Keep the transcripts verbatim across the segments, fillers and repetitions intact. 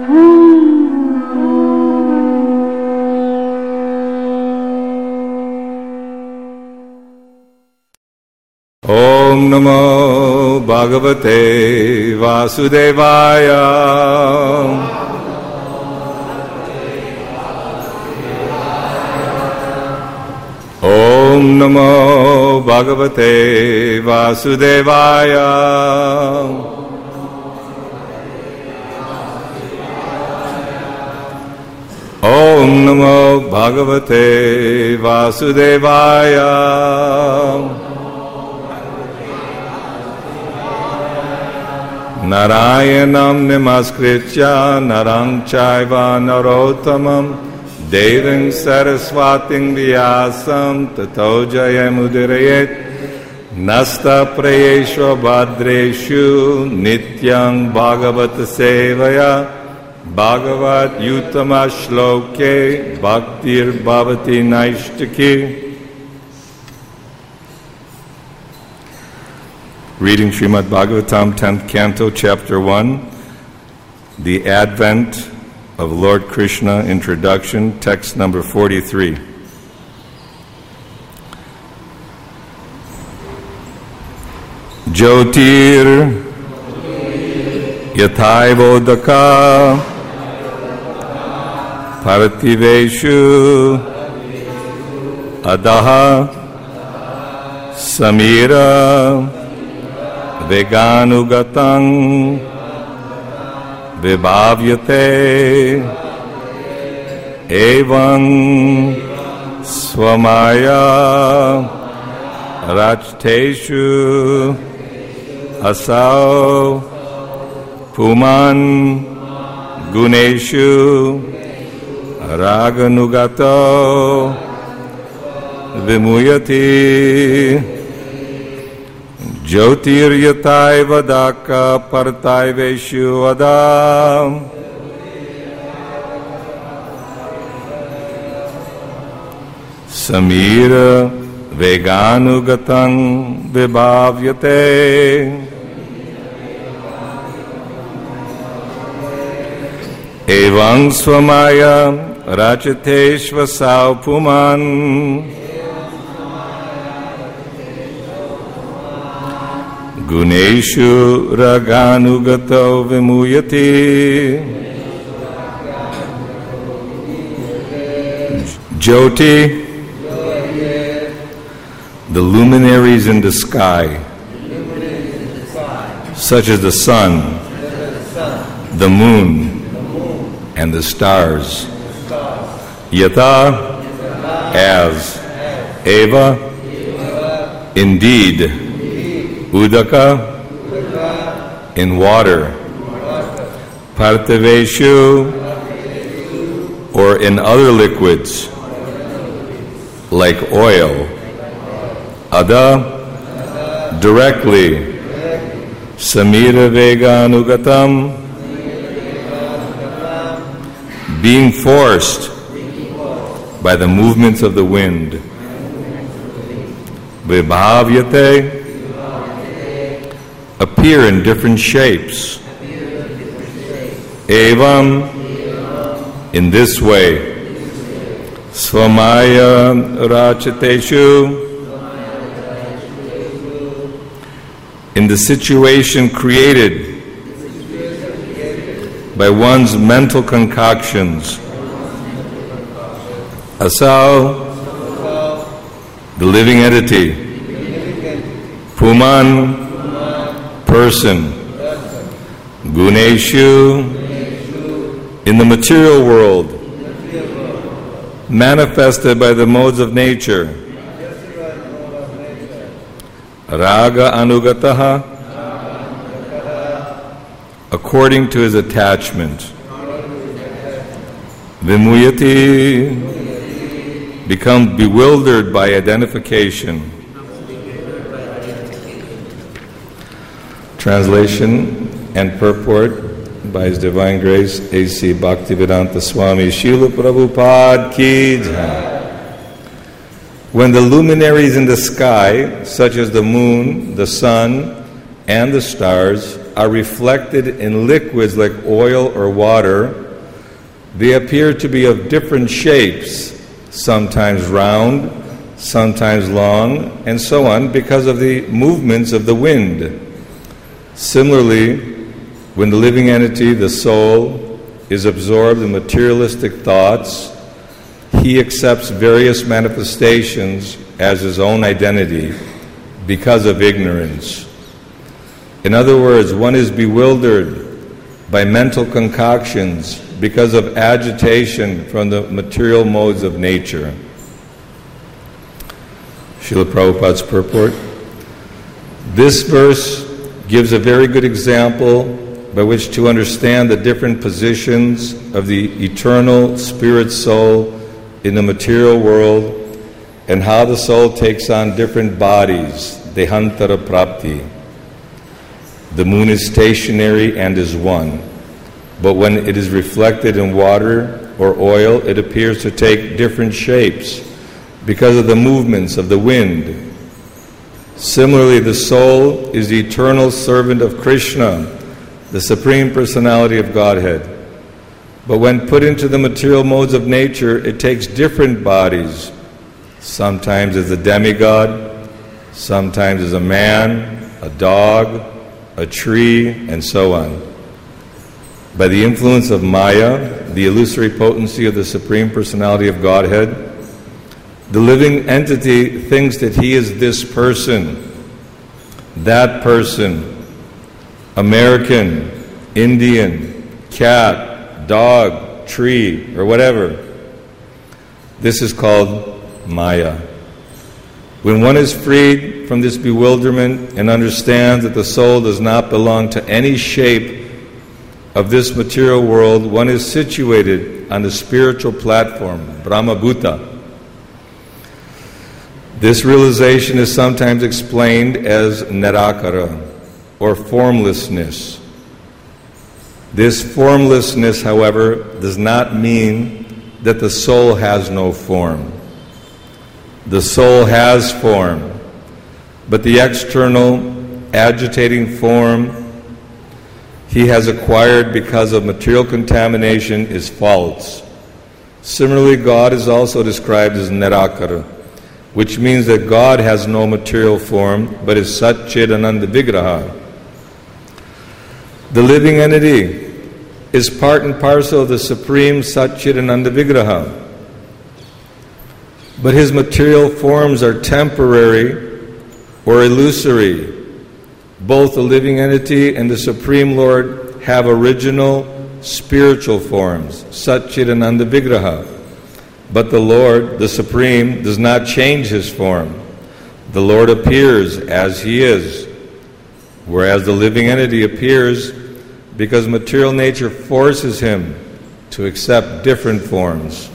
Om Namo Bhagavate Vasudevaya. Om Namo Bhagavate Vasudevaya. Om Namo Bhagavate Vasudevaya. Narayanam namaskritya narang chaiva narottamam devim saraswatim vyasam tato jayamudurayet nasta prayeshu bhadreshu nityang bhagavata sevaya bhagavat yutama shloke bhaktir bhavati naishtaki. Reading Srimad Bhagavatam, tenth Canto, Chapter one, The Advent of Lord Krishna, Introduction, text number forty-three. Jyotir Yathaivodaka Parthiveshu Adaha Samira Veganugatang Vibhavyate Evam Swamaya Rajteshu Asau Puman Guneshu Raganugato Vimuyati Jyotir yatai vadaka partai veshu adam Samira veganugatang vibhavyate Evang swamaya rachateshvasau puman Guneshu raganugato vimuyati Jyoti, the luminaries in the sky, such as the sun, the moon, and the stars. Yata, as, Eva, indeed, Udaka, in water, Parthaveshu, or in other liquids, like oil, Ada, directly, Samira Veganugatam, being forced by the movements of the wind, Vibhavyate, appear in different shapes. Evam, in this way. Swamaya rachateshu, in the situation created by one's mental concoctions. Asau, the living entity. Puman, person. Guneshu, in the material world, manifested by the modes of nature. Raga anugataha, according to his attachment. Vimuyati, becomes bewildered by identification. Translation and purport by His Divine Grace A C Bhaktivedanta Swami Srila Prabhupada Ki Jai. When the luminaries in the sky, such as the moon, the sun, and the stars are reflected in liquids like oil or water, they appear to be of different shapes, sometimes round, sometimes long, and so on, because of the movements of the wind. Similarly, when the living entity, the soul, is absorbed in materialistic thoughts, he accepts various manifestations as his own identity because of ignorance. In other words, one is bewildered by mental concoctions because of agitation from the material modes of nature. Srila Prabhupada's purport. This verse gives a very good example by which to understand the different positions of the eternal spirit soul in the material world and how the soul takes on different bodies, dehantara prapti. The moon is stationary and is one, but when it is reflected in water or oil, it appears to take different shapes because of the movements of the wind. Similarly, the soul is the eternal servant of Krishna, the Supreme Personality of Godhead. But when put into the material modes of nature, it takes different bodies, sometimes as a demigod, sometimes as a man, a dog, a tree, and so on. By the influence of Maya, the illusory potency of the Supreme Personality of Godhead, the living entity thinks that he is this person, that person, American, Indian, cat, dog, tree, or whatever. This is called Maya. When one is freed from this bewilderment and understands that the soul does not belong to any shape of this material world, one is situated on the spiritual platform, Brahma Bhuta. This realization is sometimes explained as Nirakara, or formlessness. This formlessness, however, does not mean that the soul has no form. The soul has form, but the external, agitating form he has acquired because of material contamination is false. Similarly, God is also described as Nirakara, which means that God has no material form, but is Satchidananda Vigraha. The living entity is part and parcel of the Supreme Satchidananda Vigraha. But his material forms are temporary or illusory. Both the living entity and the Supreme Lord have original spiritual forms, Satchidananda Vigraha. But the Lord, the Supreme, does not change his form. The Lord appears as he is, whereas the living entity appears because material nature forces him to accept different forms.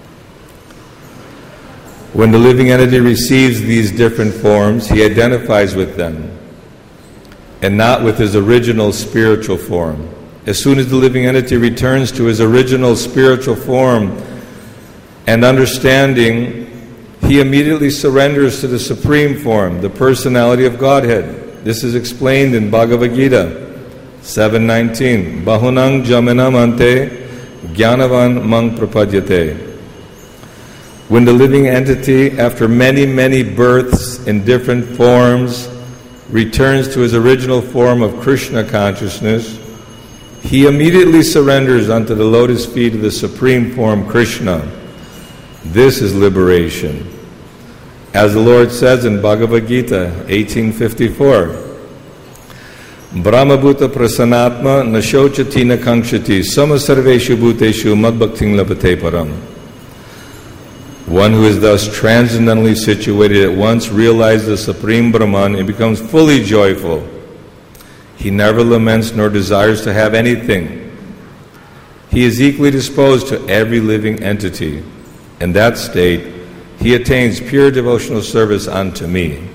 When the living entity receives these different forms, he identifies with them and not with his original spiritual form. As soon as the living entity returns to his original spiritual form and understanding, he immediately surrenders to the supreme form, the personality of Godhead. This is explained in Bhagavad Gita seven nineteen. Bahunang jamanam ante jnanavan mang prapadyate. When the living entity, after many, many births in different forms, returns to his original form of Krishna consciousness, he immediately surrenders unto the lotus feet of the supreme form Krishna. This is liberation. As the Lord says in Bhagavad Gita eighteen fifty-four, Brahmabhuta prasanatma nashochati na kankshati samasarveshu bhuteshu madbhakting labhate param. One who is thus transcendently situated at once realizes the Supreme Brahman and becomes fully joyful. He never laments nor desires to have anything. He is equally disposed to every living entity. In that state, he attains pure devotional service unto me.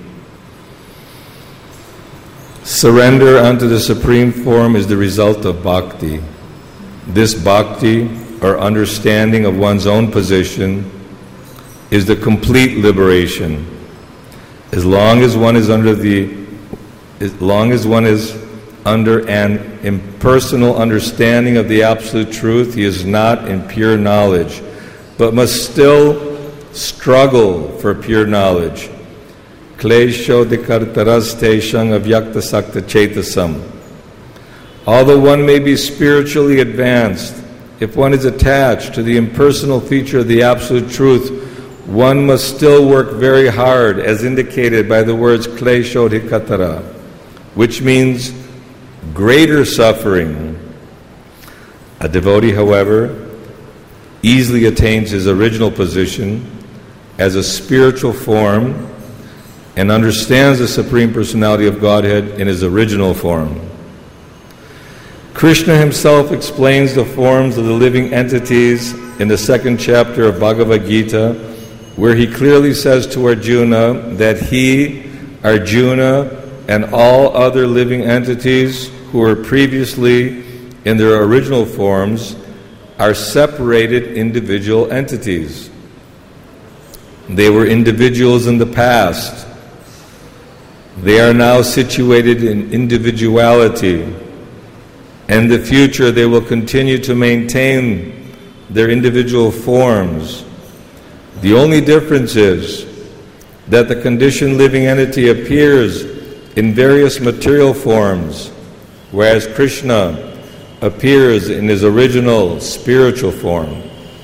Surrender unto the Supreme Form is the result of bhakti. This bhakti, or understanding of one's own position, is the complete liberation. As long as one is under the as long as one is under an impersonal understanding of the absolute truth, he is not in pure knowledge, but must still struggle for pure knowledge. Klesho dikartaras teshang avyakta sakta chetasam. Although one may be spiritually advanced, if one is attached to the impersonal feature of the absolute truth, one must still work very hard, as indicated by the words klesho dikatara, which means greater suffering. A devotee, however, easily attains his original position as a spiritual form and understands the Supreme Personality of Godhead in his original form. Krishna himself explains the forms of the living entities in the second chapter of Bhagavad Gita, where he clearly says to Arjuna that he, Arjuna, and all other living entities who were previously in their original forms are separated individual entities. They were individuals in the past. They are now situated in individuality. In the future, they will continue to maintain their individual forms. The only difference is that the conditioned living entity appears in various material forms, whereas Krishna appears in his original spiritual form.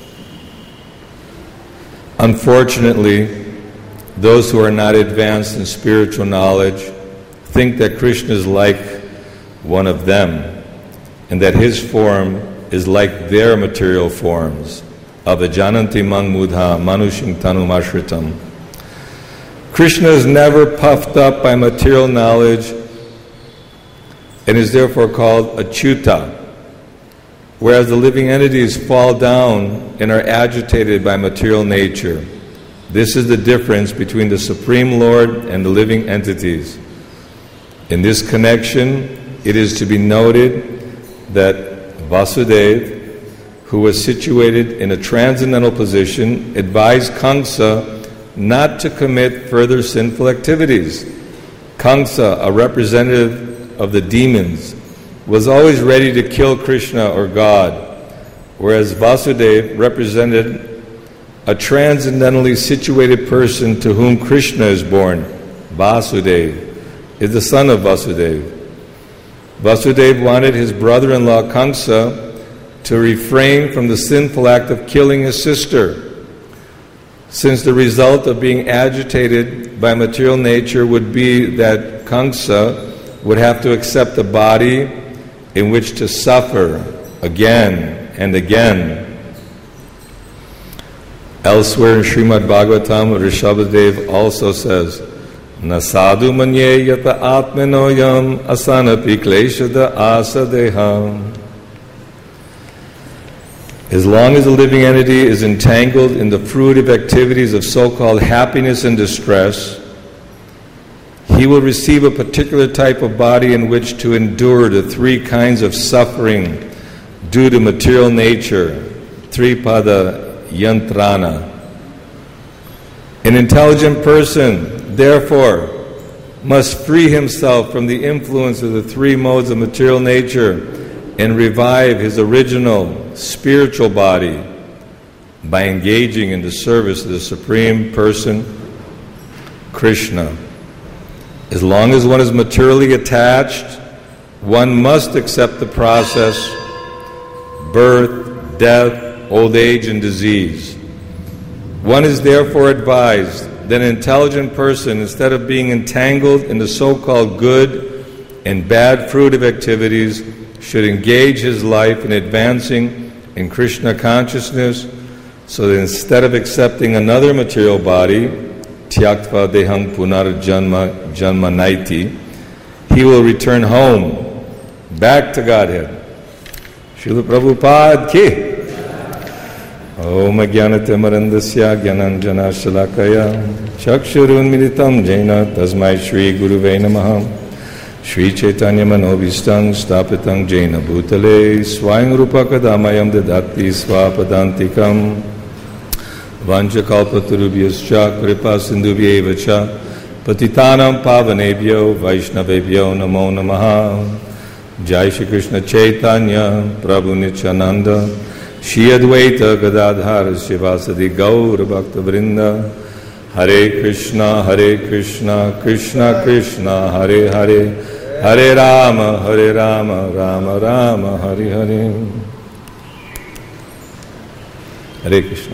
Unfortunately, those who are not advanced in spiritual knowledge think that Krishna is like one of them, and that his form is like their material forms. Avajananti mang mudha manushing tanumashritam. Krishna is never puffed up by material knowledge and is therefore called achyuta, whereas the living entities fall down and are agitated by material nature. This is the difference between the Supreme Lord and the living entities. In this connection, it is to be noted that Vasudeva, who was situated in a transcendental position, advised Kamsa not to commit further sinful activities. Kamsa, a representative of the demons, was always ready to kill Krishna or God, whereas Vasudeva represented a transcendentally situated person to whom Krishna is born. Vasudeva is the son of Vasudeva. Vasudeva wanted his brother-in-law Kamsa to refrain from the sinful act of killing his sister, since the result of being agitated by material nature would be that Kamsa would have to accept a body in which to suffer again and again. Elsewhere in Srimad Bhagavatam, Rishabhadev also says, Nasadu manye yata atmenoyam asanapi kleshada asadeham. As long as a living entity is entangled in the fruitive activities of so-called happiness and distress, he will receive a particular type of body in which to endure the three kinds of suffering due to material nature, Tripada Yantrana. An intelligent person, therefore, must free himself from the influence of the three modes of material nature and revive his original spiritual body by engaging in the service of the Supreme Person, Krishna. As long as one is materially attached, one must accept the process, birth, death, old age, and disease. One is therefore advised that an intelligent person, instead of being entangled in the so-called good and bad fruitive activities, should engage his life in advancing in Krishna consciousness, so that instead of accepting another material body, Tyaktva deham punar janma janma naiti, he will return home, back to Godhead. Srila Prabhupada ki. Om ajnanate marandasya gyananjana shalakaya chakshurun militam jena tasmai shri guruve namaha. Shri Chaitanya Manobhistang Stapitam Jaina Bhutale Swayam Rupa Kadamayam Dadati Swapadantikam Vanchakalpatarubhyascha Kripa Sindhubhyevacha Patitanam pavanebhyo Vaishnavebhyo namo namaha. Jai Shri Krishna Chaitanya Prabhu Nityananda Shri Advaita Gadadhara Shivasadi Gaura Bhakta Vrinda. Hare Krishna Hare Krishna Krishna Krishna Hare Hare Hare Rama Hare Rama Rama Rama Hare Hare. Hare Krishna.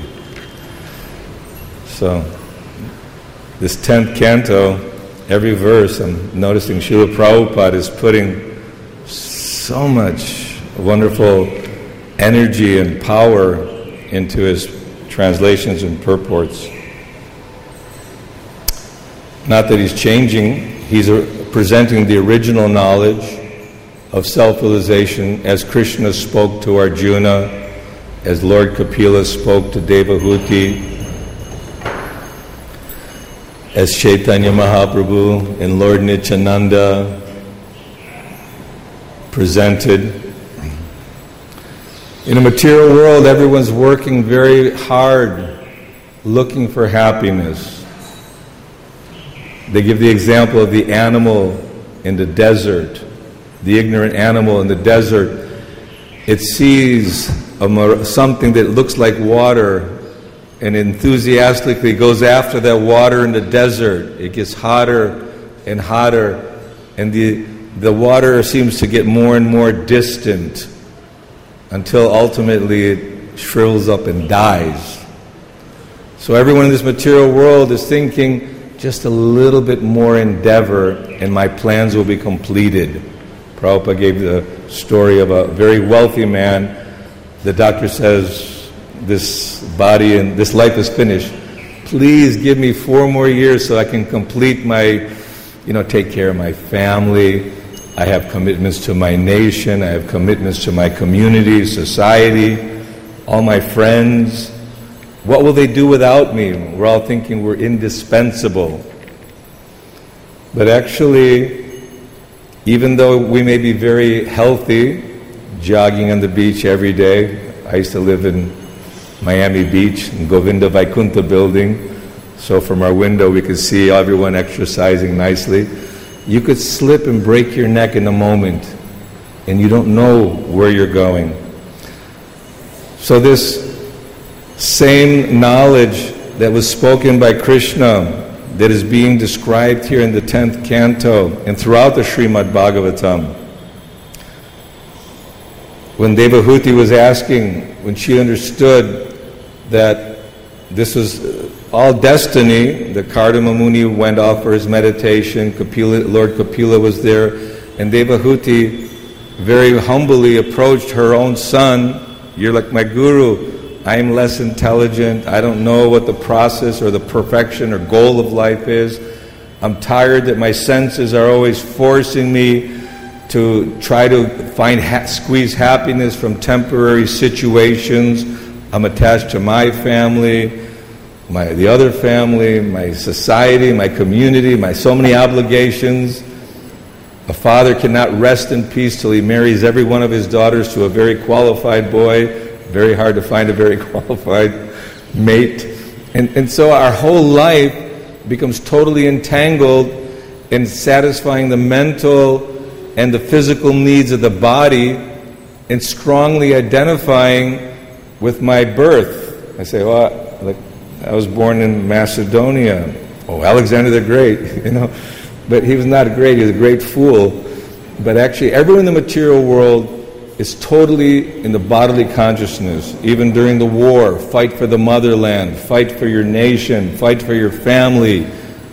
So, this tenth canto, every verse, I'm noticing Srila Prabhupada is putting so much wonderful energy and power into his translations and purports. Not that he's changing, he's presenting the original knowledge of self-realization as Krishna spoke to Arjuna, as Lord Kapila spoke to Devahuti, as Chaitanya Mahaprabhu and Lord Nityananda presented. In a material world, everyone's working very hard, looking for happiness. They give the example of the animal in the desert, the ignorant animal in the desert. It sees a, something that looks like water and enthusiastically goes after that water in the desert. It gets hotter and hotter, and the, the water seems to get more and more distant until ultimately it shrivels up and dies. So everyone in this material world is thinking, just a little bit more endeavor and my plans will be completed. Prabhupada gave the story of a very wealthy man. The doctor says, this body and this life is finished. Please give me four more years so I can complete my, you know, take care of my family. I have commitments to my nation. I have commitments to my community, society, all my friends. What will they do without me? We're all thinking we're indispensable. But actually, even though we may be very healthy, jogging on the beach every day, I used to live in Miami Beach, in Govinda Vaikuntha building, so from our window we could see everyone exercising nicely. You could slip and break your neck in a moment, and you don't know where you're going. So this same knowledge that was spoken by Krishna, that is being described here in the tenth canto and throughout the Srimad Bhagavatam. When Devahuti was asking, when she understood that this was all destiny, the Kardama Muni went off for his meditation, Kapila, Lord Kapila was there, and Devahuti very humbly approached her own son. You're like my guru. I'm less intelligent. I don't know what the process or the perfection or goal of life is. I'm tired that my senses are always forcing me to try to find ha- squeeze happiness from temporary situations. I'm attached to my family, my the other family, my society, my community, my so many obligations. A father cannot rest in peace till he marries every one of his daughters to a very qualified boy. Very hard to find a very qualified mate. And, and so our whole life becomes totally entangled in satisfying the mental and the physical needs of the body and strongly identifying with my birth. I say, well, like, I was born in Macedonia. Oh, Alexander the Great, you know. But he was not great, he was a great fool. But actually, everyone in the material world is totally in the bodily consciousness. Even during the war, fight for the motherland, fight for your nation, fight for your family.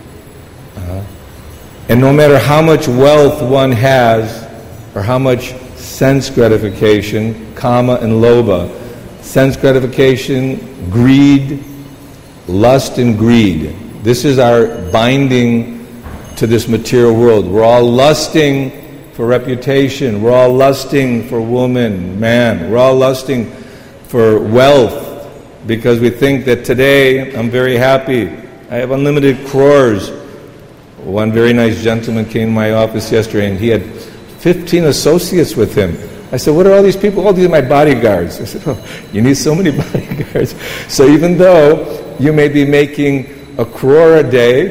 Uh, and no matter how much wealth one has, or how much sense gratification, kama and lobha, sense gratification, greed, lust and greed. This is our binding to this material world. We're all lusting for reputation. We're all lusting for woman, man. We're all lusting for wealth because we think that today I'm very happy. I have unlimited crores. One very nice gentleman came to my office yesterday and he had fifteen associates with him. I said, what are all these people? All these are my bodyguards. I said, oh, you need so many bodyguards. So even though you may be making a crore a day,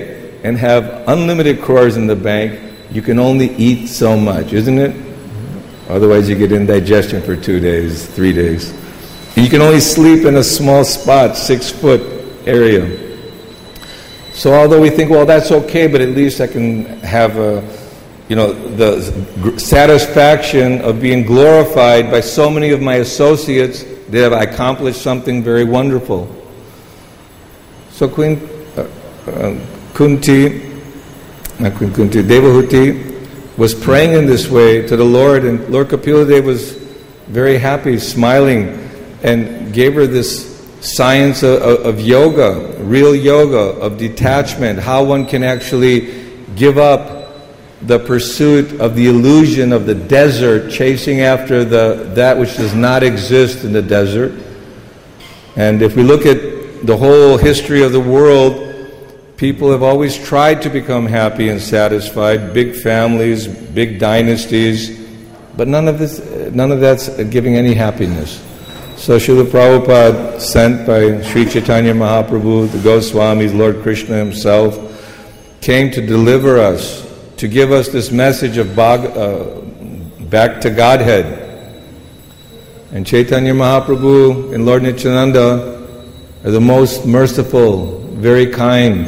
and have unlimited crores in the bank, you can only eat so much, isn't it? Otherwise you get indigestion for two days, three days. And you can only sleep in a small spot, six foot area. So although we think, well, that's okay, but at least I can have a, you know, the satisfaction of being glorified by so many of my associates that have accomplished something very wonderful. So Queen uh, uh, Kunti, not Queen Kunti, Devahuti was praying in this way to the Lord, and Lord Kapila was very happy, smiling, and gave her this science of, of yoga, real yoga, of detachment, how one can actually give up the pursuit of the illusion of the desert, chasing after the that which does not exist in the desert. And if we look at the whole history of the world, people have always tried to become happy and satisfied, big families, big dynasties, but none of this, none of that's giving any happiness. So Srila Prabhupada, sent by Sri Chaitanya Mahaprabhu, the Goswamis, Lord Krishna himself, came to deliver us, to give us this message of Bhag, uh, back to Godhead. And Chaitanya Mahaprabhu and Lord Nityananda are the most merciful, very kind.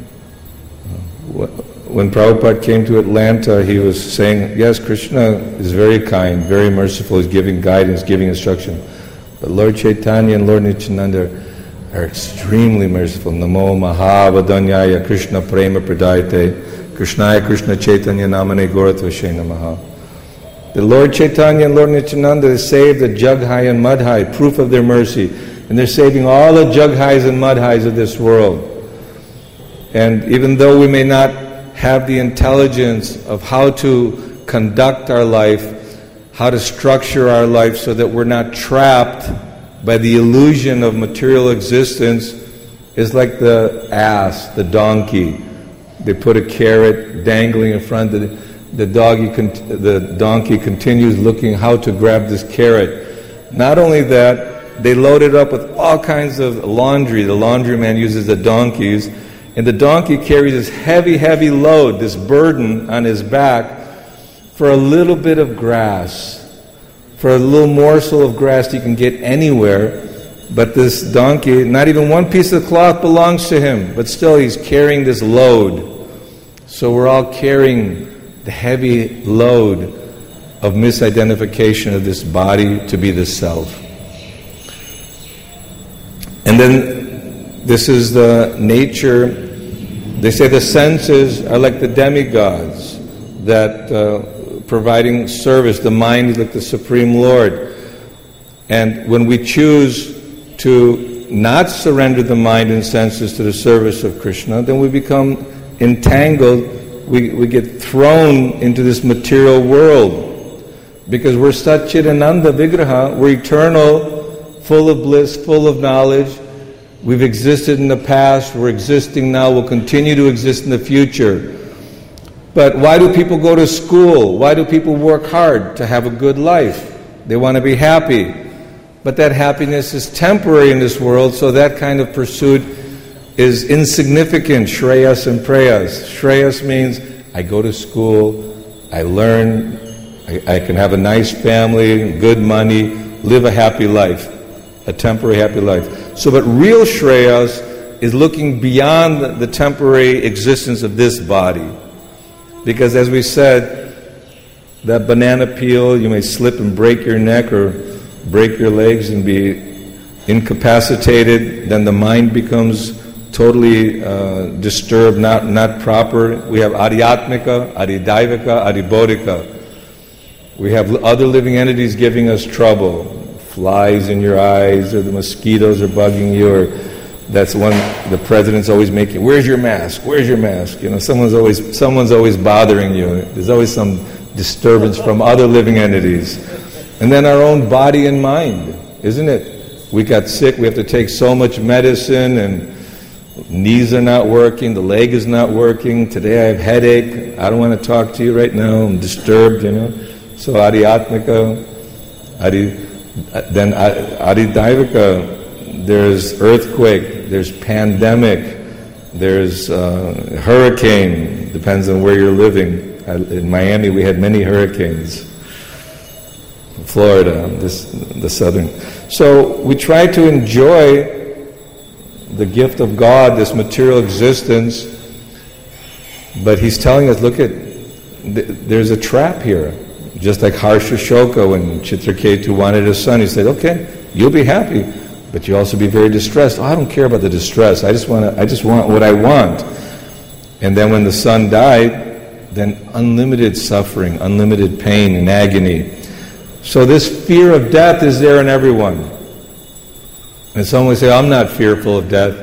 When Prabhupada came to Atlanta, he was saying, yes, Krishna is very kind, very merciful, he's giving guidance, giving instruction. But Lord Chaitanya and Lord Nityananda are extremely merciful. Namo Mahavadanyaya Krishna Prema Pradayate Krishnaya Krishna Chaitanya Namane Goratvashe Namaha. The Lord Chaitanya and Lord Nityananda saved the Jughai and Madhai, proof of their mercy. And they're saving all the Jughais and Madhais of this world. And even though we may not have the intelligence of how to conduct our life, how to structure our life so that we're not trapped by the illusion of material existence, is like the ass, the donkey. They put a carrot dangling in front of the, the doggy. The donkey continues looking how to grab this carrot. Not only that, they load it up with all kinds of laundry. The laundryman uses the donkeys, and the donkey carries this heavy, heavy load, this burden on his back, for a little bit of grass, for a little morsel of grass you can get anywhere. But this donkey, not even one piece of cloth belongs to him, but still he's carrying this load. So we're all carrying the heavy load of misidentification of this body to be the self. And then this is the nature. They say the senses are like the demigods that uh, providing service. The mind is like the Supreme Lord. And when we choose to not surrender the mind and senses to the service of Krishna, then we become entangled. We, we get thrown into this material world. Because we're Satchidananda Vigraha, we're eternal, full of bliss, full of knowledge. We've existed in the past, we're existing now, we'll continue to exist in the future. But why do people go to school? Why do people work hard? To have a good life. They want to be happy. But that happiness is temporary in this world, so that kind of pursuit is insignificant. Shreyas and prayas. Shreyas means I go to school, I learn, I, I can have a nice family, good money, live a happy life, a temporary happy life. So, but real Shreyas is looking beyond the, the temporary existence of this body. Because as we said, that banana peel, you may slip and break your neck or break your legs and be incapacitated, then the mind becomes totally uh, disturbed, not, not proper. We have adhyatmika, adhidaivika, adhibodhika. We have other living entities giving us trouble. Flies in your eyes, or the mosquitoes are bugging you, or that's one the president's always making. Where's your mask? Where's your mask? You know, someone's always someone's always bothering you. There's always some disturbance from other living entities. And then our own body and mind, isn't it? We got sick, we have to take so much medicine, and knees are not working, the leg is not working. Today I have headache, I don't want to talk to you right now, I'm disturbed, you know. So adhyatmika, adi, then adhidaivika, there's earthquake, there's pandemic, There's uh, hurricane, depends on where you're living. I, in Miami, we had many hurricanes. Florida, this the southern. So we try to enjoy the gift of God, this material existence, but He's telling us, look at, th- there's a trap here. Just like Harsha Shoka, when Chitraketu wanted a son, he said, okay, you'll be happy, but you'll also be very distressed. Oh, I don't care about the distress. I just want to, I just want what I want. And then when the son died, then unlimited suffering, unlimited pain and agony. So this fear of death is there in everyone. And some will say, I'm not fearful of death.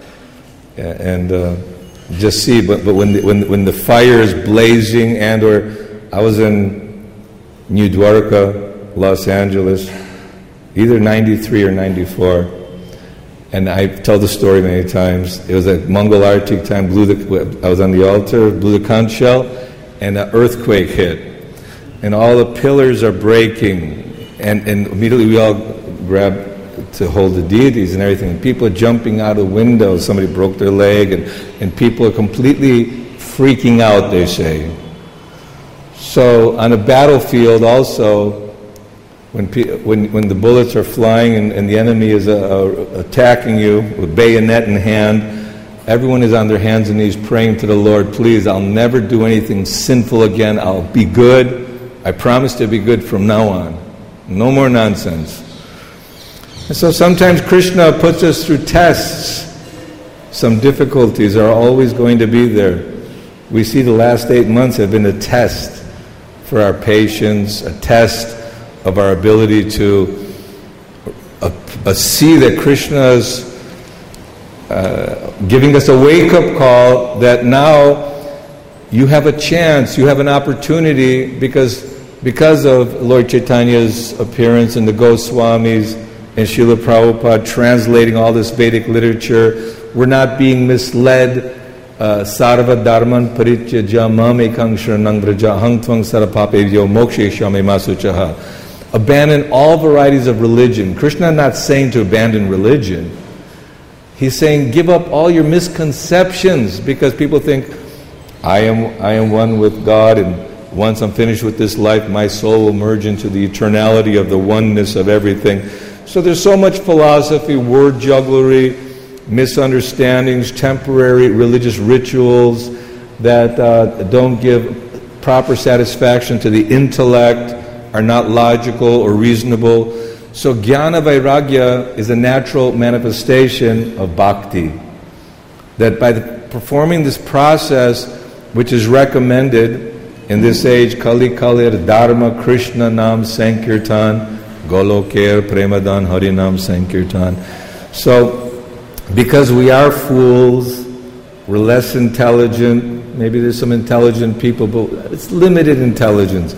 And uh, just see, but, but when, the, when, when the fire is blazing, and or I was in New Dwarka, Los Angeles, either ninety-three or ninety-four, and I tell the story many times. It was at Mongol Artik time, blew the, I was on the altar, blew the conch shell, and an earthquake hit. And all the pillars are breaking, and, and immediately we all grab to hold the deities and everything. And people are jumping out of windows, somebody broke their leg, and, and people are completely freaking out, they say. So on a battlefield also, when pe- when when the bullets are flying and, and the enemy is uh, uh, attacking you with bayonet in hand, everyone is on their hands and knees praying to the Lord, please, I'll never do anything sinful again. I'll be good. I promise to be good from now on. No more nonsense. And so sometimes Krishna puts us through tests. Some difficulties are always going to be there. We see the last eight months have been a test for our patience, a test of our ability to uh, uh, see that Krishna's uh, giving us a wake-up call that now you have a chance, you have an opportunity, because because of Lord Chaitanya's appearance and the Goswamis and Srila Prabhupada translating all this Vedic literature, we're not being misled. Sarva dharman parityaja mam ekang sharanang vraja hang tvang sarapapevyo moksheshyame masuchaha. Abandon all varieties of religion. Krishna is not saying to abandon religion. He's saying give up all your misconceptions, because people think, I am I am one with God, and once I'm finished with this life, my soul will merge into the eternality of the oneness of everything. So there's so much philosophy, word jugglery, misunderstandings, temporary religious rituals that uh, don't give proper satisfaction to the intellect, are not logical or reasonable. So Jnana Vairagya is a natural manifestation of bhakti. That by the, performing this process, which is recommended in this age, Kali Kalir Dharma Krishna Nam Sankirtan, Goloker Premadan Harinam Sankirtan. So, because we are fools, we're less intelligent, maybe there's some intelligent people, but it's limited intelligence.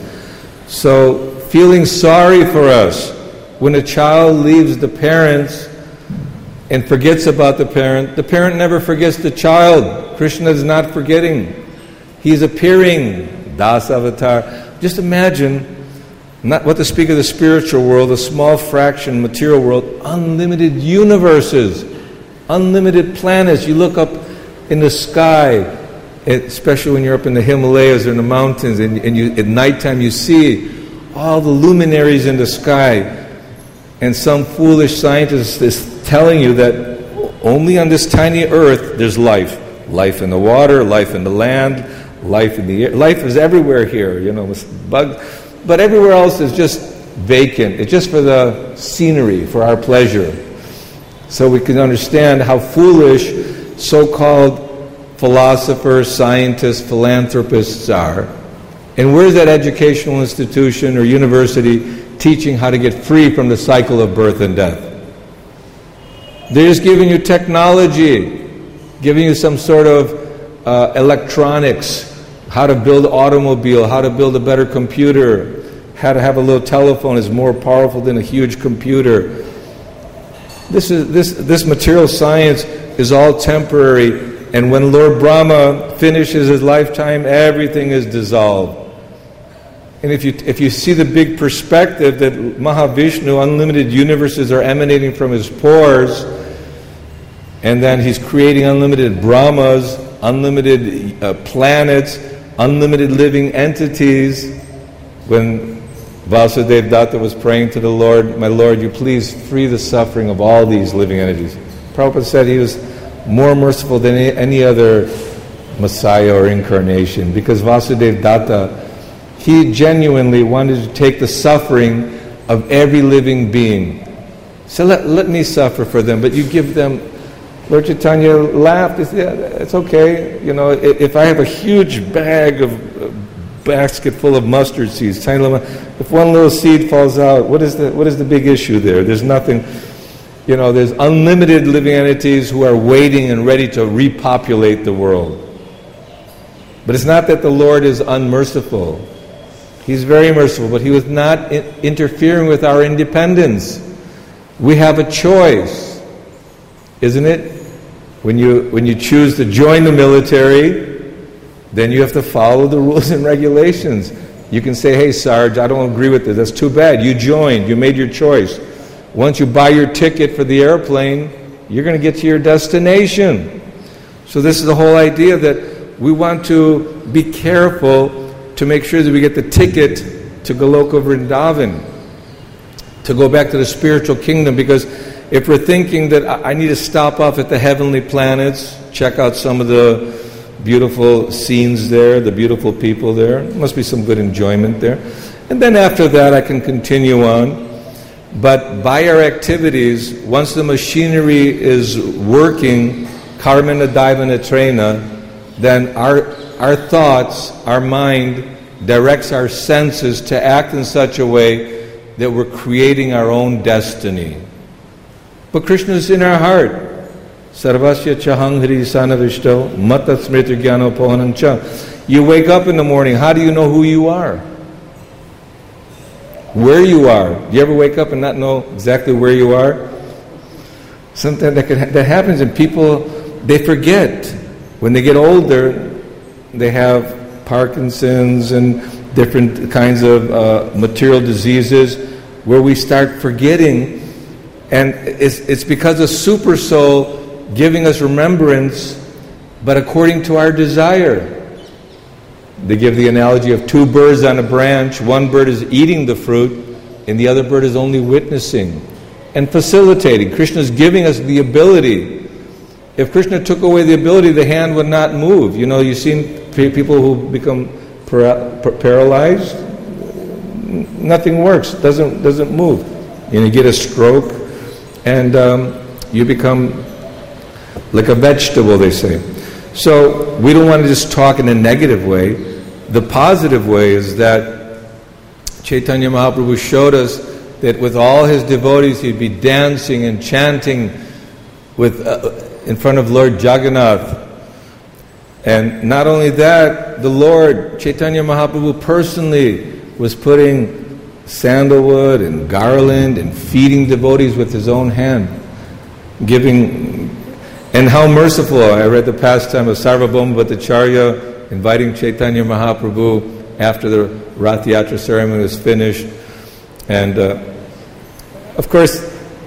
So, feeling sorry for us, when a child leaves the parents and forgets about the parent, the parent never forgets the child. Krishna is not forgetting. He's appearing, Das Avatar. Just imagine, not what to speak of the spiritual world, a small fraction, material world, unlimited universes, unlimited planets. You look up in the sky, especially when you're up in the Himalayas or in the mountains, and, and you, at nighttime you see all the luminaries in the sky. And some foolish scientist is telling you that only on this tiny earth there's life. Life in the water, life in the land, life in the air. Life is everywhere here, you know, bug. But everywhere else is just vacant. It's just for the scenery, for our pleasure. So we can understand how foolish so-called philosophers, scientists, philanthropists are. And where's that educational institution or university teaching how to get free from the cycle of birth and death? They're just giving you technology, giving you some sort of uh, electronics, how to build an automobile, how to build a better computer, how to have a little telephone is more powerful than a huge computer. This is this this material science is all temporary, and when Lord Brahma finishes his lifetime, everything is dissolved. And if you if you see the big perspective that Mahavishnu, unlimited universes are emanating from his pores, And then he's creating unlimited Brahmas, unlimited uh, planets, unlimited living entities. When Vasudeva Datta was praying to the Lord, my Lord, you please free the suffering of all these living entities. Prabhupada said he was more merciful than any, any other Messiah or incarnation, because Vasudeva Datta, he genuinely wanted to take the suffering of every living being. So let, let me suffer for them, but you give them. Lord Chaitanya laughed. He said, yeah, it's okay. You know, if, if I have a huge bag of uh, basket full of mustard seeds, tiny little, if one little seed falls out, what is the what is the big issue there? There's nothing. You know, there's unlimited living entities who are waiting and ready to repopulate the world. But it's not that the Lord is unmerciful. He's very merciful, but He was not in- interfering with our independence. We have a choice, isn't it? When you when you choose to join the military, then you have to follow the rules and regulations. You can say, hey, Sarge, I don't agree with this. That's too bad. You joined. You made your choice. Once you buy your ticket for the airplane, you're going to get to your destination. So this is the whole idea, that we want to be careful to make sure that we get the ticket to Goloka Vrindavan, to go back to the spiritual kingdom. Because if we're thinking that I need to stop off at the heavenly planets, check out some of the beautiful scenes there, the beautiful people there, there must be some good enjoyment there. And then after that I can continue on. But by our activities, once the machinery is working, karmana daivana trena, then our our thoughts, our mind directs our senses to act in such a way that we're creating our own destiny. But Krishna is in our heart. Sarvasya chahang hri sanavishto matat smriti jnano pohanam cha. You wake up in the morning, how do you know who you are? Where you are. Do you ever wake up and not know exactly where you are? Sometimes that, could ha- that happens, and people, they forget. When they get older, they have Parkinson's and different kinds of uh, material diseases where we start forgetting. And it's, it's because of Super Soul giving us remembrance, but according to our desire. They give the analogy of two birds on a branch. One bird is eating the fruit, and the other bird is only witnessing and facilitating. Krishna is giving us the ability. If Krishna took away the ability, the hand would not move. You know, you've seen people who become para- paralyzed. Nothing works. Doesn't doesn't move. You know, you get a stroke, and um, you become like a vegetable, they say. So we don't want to just talk in a negative way. The positive way is that Chaitanya Mahaprabhu showed us that with all his devotees he'd be dancing and chanting with uh, in front of Lord Jagannath. And not only that, the Lord Chaitanya Mahaprabhu personally was putting sandalwood and garland and feeding devotees with his own hand, giving. And how merciful. I read the pastime of Sarvabhauma Bhattacharya inviting Chaitanya Mahaprabhu after the Rath Yatra ceremony was finished. And uh, of course,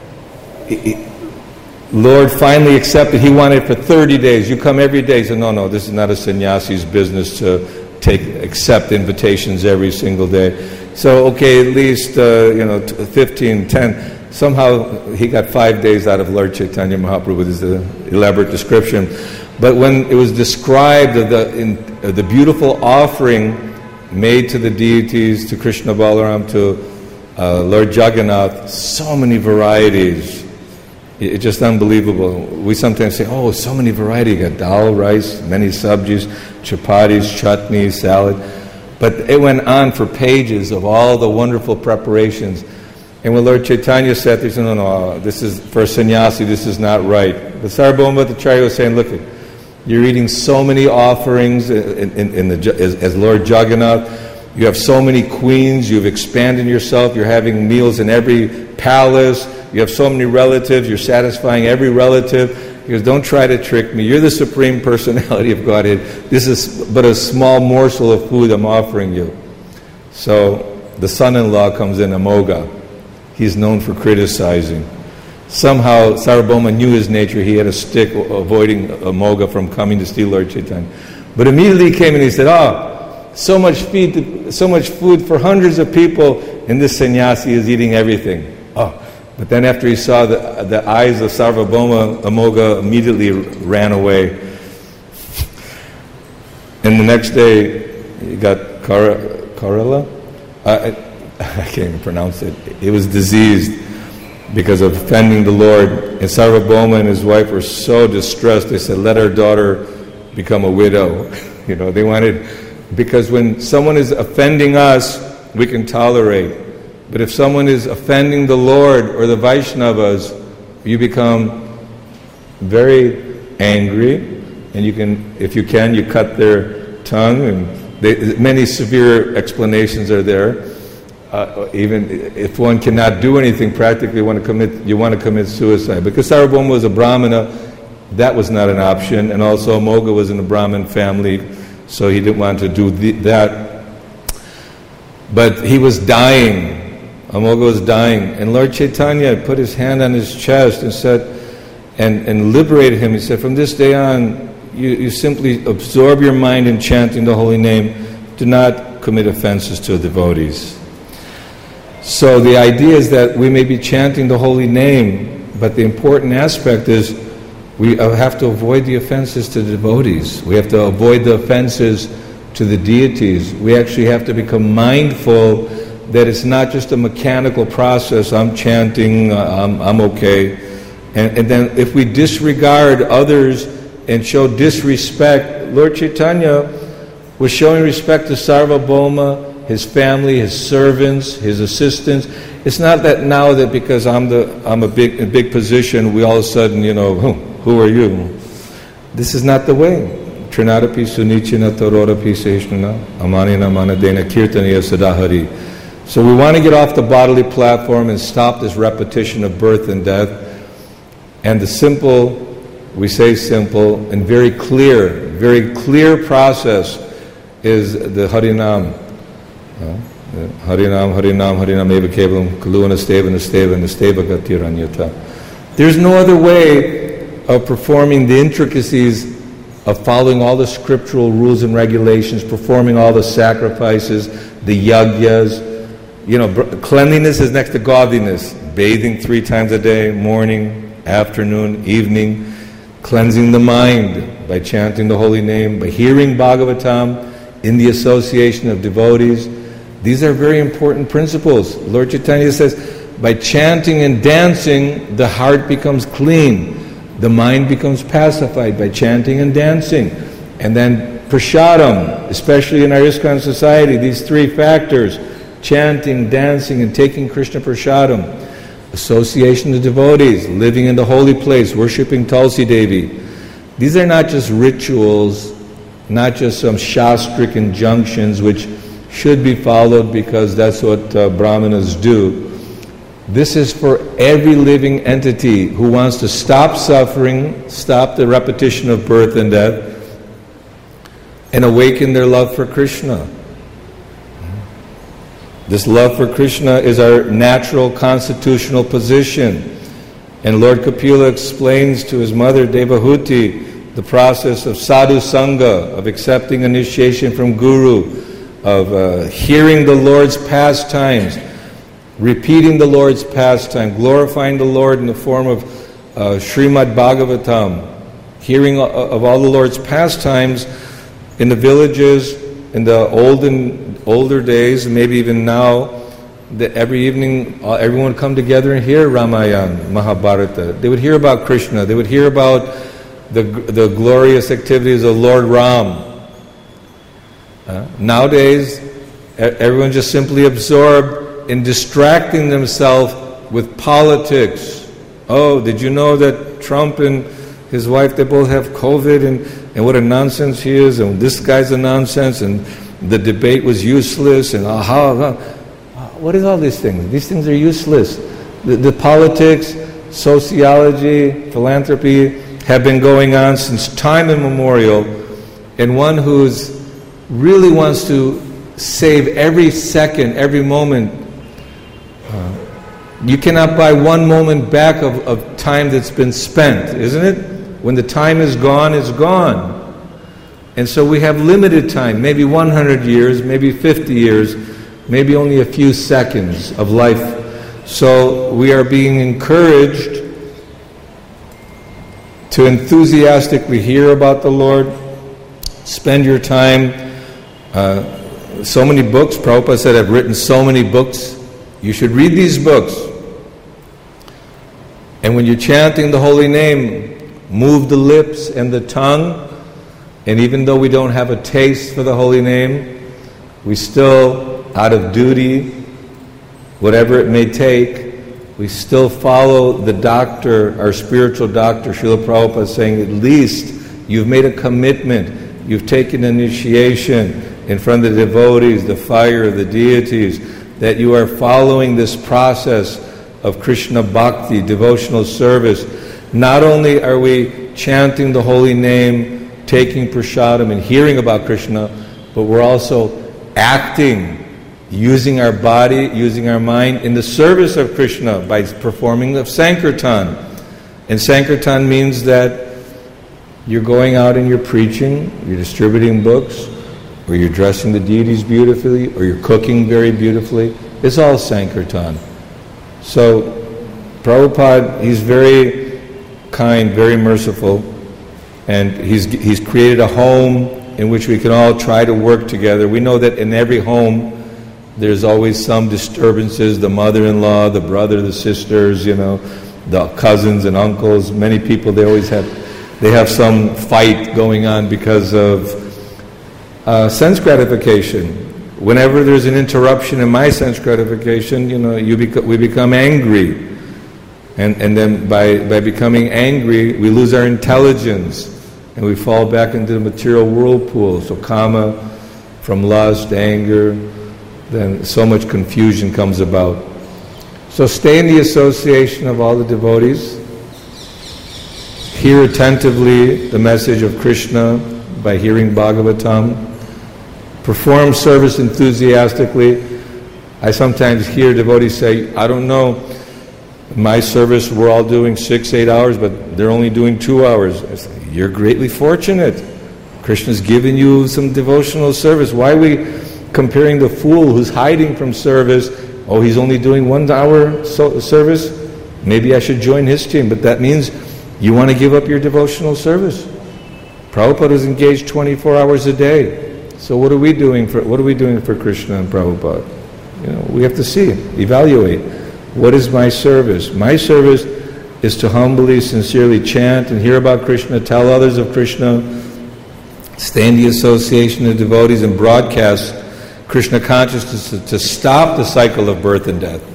he, Lord finally accepted. He wanted for thirty days. You come every day. He said, no, no, this is not a sannyasi's business to take accept invitations every single day. So, okay, at least, uh, you know, fifteen, ten. Somehow he got five days out of Lord Chaitanya Mahaprabhu with his uh, elaborate description. But when it was described of the, in, uh, the beautiful offering made to the deities, to Krishna Balaram, to uh, Lord Jagannath, so many varieties. It, it's just unbelievable. We sometimes say, oh, so many varieties. You got dal, rice, many subjis, chapatis, chutney, salad. But it went on for pages of all the wonderful preparations. And when Lord Chaitanya said, he said, no, no, this is for a sannyasi, this is not right. But Sarvabhauma Bhattacharya was saying, look, you're eating so many offerings in, in, in the, as, as Lord Jagannath. You have so many queens, you've expanded yourself, you're having meals in every palace, you have so many relatives, you're satisfying every relative. He goes, don't try to trick me. You're the Supreme Personality of Godhead. This is but a small morsel of food I'm offering you. So the son-in-law comes in, Amoga. He's known for criticizing. somehow Sarvabhauma knew his nature. He had a stick avoiding Amoga from coming to steal Lord Chaitanya. But immediately he came and he said, oh, so much feed, so much food for hundreds of people, and this sannyasi is eating everything. Oh. But then after he saw the, the eyes of Sarvabhauma, Amoga immediately ran away. And the next day, he got Kar- Karela? Uh, I can't even pronounce it. He was diseased because of offending the Lord. And Sarvabhauma and his wife were so distressed, they said, let our daughter become a widow. You know, they wanted, because when someone is offending us, we can tolerate. But if someone is offending the Lord or the Vaishnavas, you become very angry, and you can, if you can, you cut their tongue, and they, many severe explanations are there. Uh, even if one cannot do anything practically, you want to commit, you want to commit suicide. Because Sarvabhauma was a Brahmana, that was not an option, and also Amoga was in a Brahmin family, so he didn't want to do the, that. But he was dying. Amoga was dying, and Lord Chaitanya put his hand on his chest and said, and, and liberated him. He said, from this day on, you, you simply absorb your mind in chanting the holy name. Do not commit offenses to devotees. So the idea is that we may be chanting the holy name, but the important aspect is we have to avoid the offenses to the devotees. We have to avoid the offenses to the deities. We actually have to become mindful that it's not just a mechanical process. I'm chanting, uh, I'm, I'm okay. And, and then if we disregard others and show disrespect, Lord Chaitanya was showing respect to Sarvabhauma, his family, his servants, his assistants. It's not that now that because I'm the I'm a big a big position, we all of a sudden, you know, who, who are you? This is not the way. Trinadapi sunichina tarodapi seshnana amanina manadena kirtaniya sadahari. So we want to get off the bodily platform and stop this repetition of birth and death. And the simple, we say simple, and very clear, very clear process is the Harinam. Uh, Harinam, Harinam, Harinam eva kevalam, kalu anasteva, nasteva, nasteva gatiranyata. There's no other way of performing the intricacies of following all the scriptural rules and regulations, performing all the sacrifices, the yagyas. You know, cleanliness is next to godliness. Bathing three times a day, morning, afternoon, evening. Cleansing the mind by chanting the holy name, by hearing Bhagavatam in the association of devotees. These are very important principles. Lord Chaitanya says, by chanting and dancing, the heart becomes clean. The mind becomes pacified by chanting and dancing. And then prasadam, especially in our ISKCON society, these three factors, chanting, dancing, and taking Krishna prasadam, association of devotees, living in the holy place, worshipping Tulsi Devi. These are not just rituals, not just some shastric injunctions which should be followed because that's what uh, brahmanas do. This is for every living entity who wants to stop suffering, stop the repetition of birth and death, and awaken their love for Krishna. This love for Krishna is our natural constitutional position. And Lord Kapila explains to his mother Devahuti the process of sadhu sangha, of accepting initiation from Guru, of uh, hearing the Lord's pastimes, repeating the Lord's pastime, glorifying the Lord in the form of uh, Srimad Bhagavatam, hearing of all the Lord's pastimes in the villages, in the olden, older days, and maybe even now, that every evening uh, everyone would come together and hear Ramayana, Mahabharata. They would hear about Krishna. They would hear about the, the glorious activities of Lord Ram. Uh, nowadays, everyone just simply absorbed in distracting themselves with politics. Oh, did you know that Trump and his wife, they both have COVID, and, and what a nonsense he is, and this guy's a nonsense, and the debate was useless, and uh, how, how, what is all these things? These things are useless. The, the politics, sociology, philanthropy have been going on since time immemorial, and one who's really wants to save every second, every moment, uh, You cannot buy one moment back of, of time that's been spent, isn't it? When the time is gone, it's gone. And so we have limited time, maybe one hundred years, maybe fifty years, maybe only a few seconds of life. So we are being encouraged to enthusiastically hear about the Lord. Spend your time. Uh, so many books. Prabhupada said, I've written so many books. You should read these books. And when you're chanting the holy name, move the lips and the tongue. And even though we don't have a taste for the holy name, we still, out of duty, whatever it may take, we still follow the doctor, our spiritual doctor, Srila Prabhupada, saying at least you've made a commitment, you've taken initiation in front of the devotees, the fire of the deities, that you are following this process of Krishna Bhakti, devotional service. Not only are we chanting the holy name, taking prasadam and hearing about Krishna, but we're also acting, using our body, using our mind in the service of Krishna by performing the Sankirtan. And Sankirtan means that you're going out and you're preaching, you're distributing books, or you're dressing the deities beautifully, or you're cooking very beautifully. It's all Sankirtan. So Prabhupada, he's very kind, very merciful, and he's he's created a home in which we can all try to work together. We know that in every home there's always some disturbances, the mother-in-law, the brother, the sisters, you know, the cousins and uncles. Many people, they always have, they have some fight going on because of uh, sense gratification. Whenever there's an interruption in my sense gratification, you know, you bec- we become angry. And, and then by, by becoming angry, we lose our intelligence and we fall back into the material whirlpool. So kama, from lust, anger, then so much confusion comes about. So stay in the association of all the devotees. Hear attentively the message of Krishna by hearing Bhagavatam. Perform service enthusiastically. I sometimes hear devotees say, I don't know, my service we're all doing six, eight hours, but they're only doing two hours. I say, you're greatly fortunate. Krishna's given you some devotional service. Why are we comparing the fool who's hiding from service? Oh, he's only doing one hour so- service? Maybe I should join his team. But that means you want to give up your devotional service. Prabhupada is engaged twenty-four hours a day. So what are we doing for what are we doing for Krishna and Prabhupada? You know, we have to see, evaluate. What is my service? My service is to humbly, sincerely chant and hear about Krishna, tell others of Krishna, stay in the association of devotees, and broadcast Krishna consciousness to, to stop the cycle of birth and death.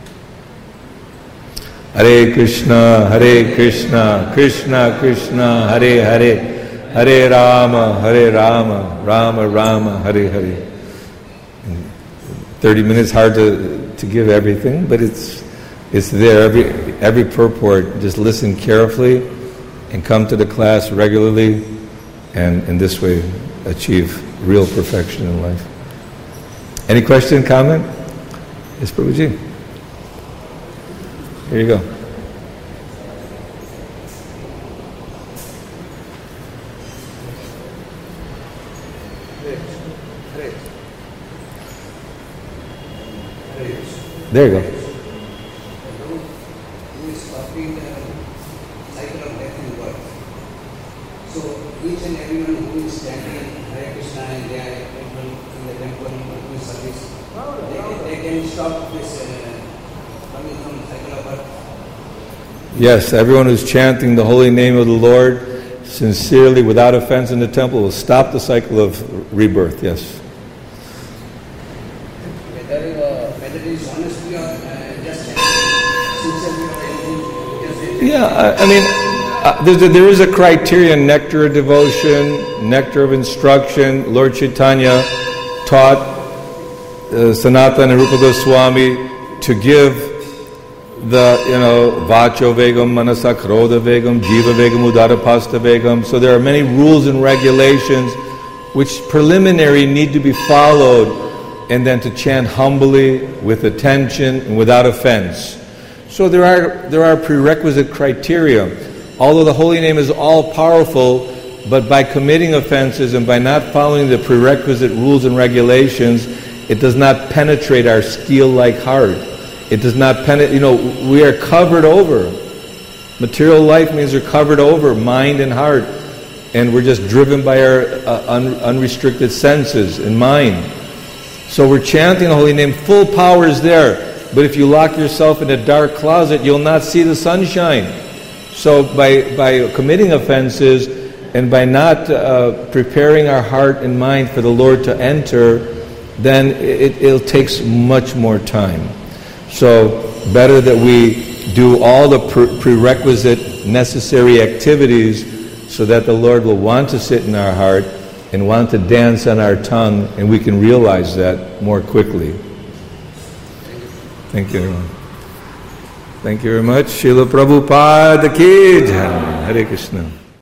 Hare Krishna, Hare Krishna, Krishna Krishna, Hare Hare, Hare Rama, Hare Rama, Rama Rama, Hare Hare. In thirty minutes, hard to, to give everything, but it's it's there, every every purport. Just listen carefully and come to the class regularly, and in this way achieve real perfection in life. Any question, comment? Yes, Prabhuji. Here you go. There you go. Each and everyone who is chanting Hare Krishna and they are people in the temple doing service, they, they can stop this uh, coming from cycle of birth. Yes, everyone who's chanting the holy name of the Lord sincerely, without offense in the temple, will stop the cycle of rebirth, yes. Whether, uh, whether it is honestly or uh, just sincerely or anything, just Yeah, I, I mean... Uh, there's a, there is a criterion, nectar of devotion, nectar of instruction. Lord Chaitanya taught uh, Sanatana and Rupa Goswami to give the, you know, Vacho Vegam, Manasa Krodha Vegam, Jiva Vegam, Udara Pasta Vegam. So there are many rules and regulations which preliminary need to be followed, and then to chant humbly, with attention, and without offense. So there are there are prerequisite criteria. Although the holy name is all-powerful, but by committing offenses and by not following the prerequisite rules and regulations, it does not penetrate our steel-like heart. It does not penetrate, you know, we are covered over. Material life means we're covered over, mind and heart. And we're just driven by our uh, un- unrestricted senses and mind. So we're chanting the holy name, full power is there. But if you lock yourself in a dark closet, you'll not see the sunshine. So by, by committing offenses and by not uh, preparing our heart and mind for the Lord to enter, then it, it takes much more time. So better that we do all the pre- prerequisite necessary activities so that the Lord will want to sit in our heart and want to dance on our tongue, and we can realize that more quickly. Thank you, everyone. Thank you very much. Srila Prabhupada ki jai. Hare Krishna.